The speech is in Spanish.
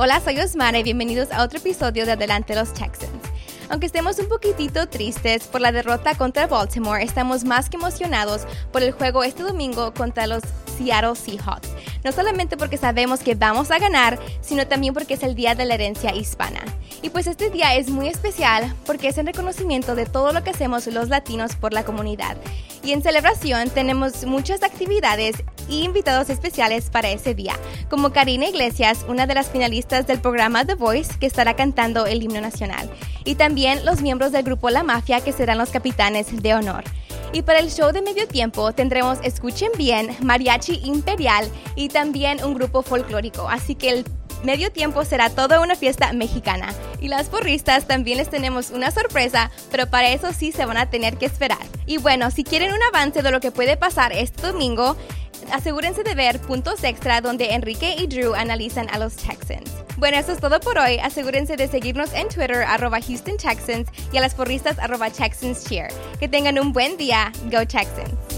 Hola, soy Osmara y bienvenidos a otro episodio de Adelante los Texans. Aunque estemos un poquitito tristes por la derrota contra Baltimore, estamos más que emocionados por el juego este domingo contra los Seattle Seahawks. No solamente porque sabemos que vamos a ganar, sino también porque es el Día de la Herencia Hispana. Y pues este día es muy especial porque es en reconocimiento de todo lo que hacemos los latinos por la comunidad. Y en celebración tenemos muchas actividades y invitados especiales para ese día, como Karina Iglesias, una de las finalistas del programa The Voice, que estará cantando el himno nacional. Y también los miembros del grupo La Mafia, que serán los capitanes de honor. Y para el show de medio tiempo tendremos, escuchen bien, mariachi imperial y también un grupo folclórico. Así que el medio tiempo será toda una fiesta mexicana. Y las porristas también les tenemos una sorpresa, pero para eso sí se van a tener que esperar. Y bueno, si quieren un avance de lo que puede pasar este domingo, asegúrense de ver Puntos Extra, donde Enrique y Drew analizan a los Texans. Bueno, eso es todo por hoy. Asegúrense de seguirnos en Twitter, @Houston Texans, y a las porristas, @TexansCheer. Que tengan un buen día. Go Texans!